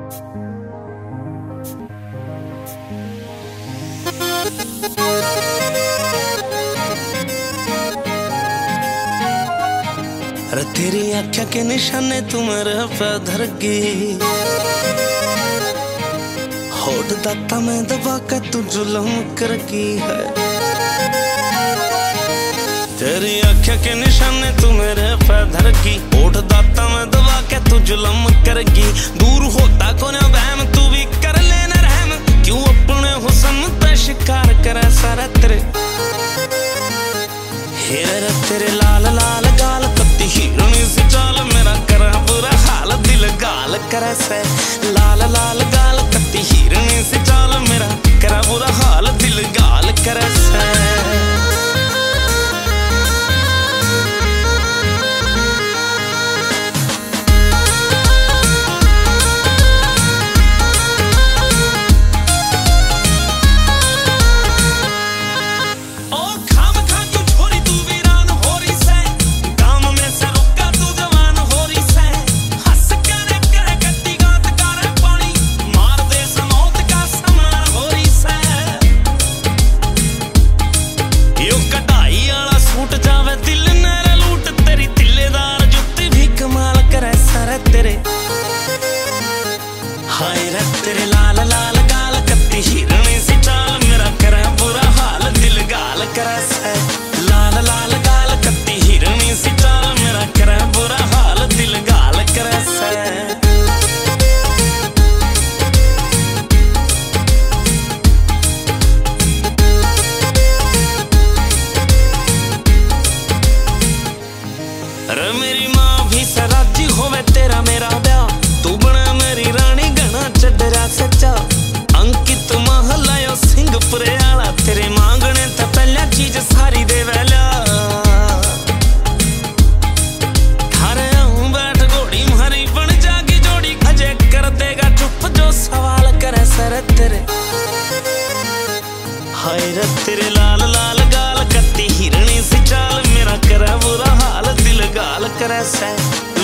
अरे तेरी आँखें के निशाने तू मेरे पे धर गई, होठ दाता में दबा के तू जुल्म कर गई है। तेरी आँखें के निशाने तू मेरे पे धर गई, होठ दाता में दबा के तू जुल्म कर गई। दूर होता कोने बहम तू भी कर लेना रहम, क्यों अपने हुस्न पे शिकार करे सारा तेरे। हेरे तेरे लाल लाल गाल कत्ती हिरनी सी चाल, मेरा करा बुरा हाल दिल गाल करे से। लाल लाल गाल कत्ती हिरनी सी चाल, मेरा करा बुरा हाल दिल गाल करे से। हाय रे तेरे लाल लाल गाल कत्ती हिरनी सी चाल, मेरा करे बुरा हाल दिल गाल करे से। लाल लाल गाल कत्ती हिरनी सी चाल, मेरा करे बुरा हाल दिल गाल करे से। अरे मेरी माँ भी सराजी होवे तेरा मेरा ब्याह, तू बना मेरी रानी गणा चढ़रा सच्चा। अंकित महलायो सिंहपुरे आला, तेरे मांगने तो पहला चीज सारी दे वेला। थारे आऊं बैठ घोड़ी मारी बन जागी जोड़ी, अजय कर देगा चुप जो सवाल करे सर तेरे। हाय रे तेरे लाल लाल गाल कत्ती हिरनी सी चाल, मेरा करे बुरा हाल दिल गाल करे से।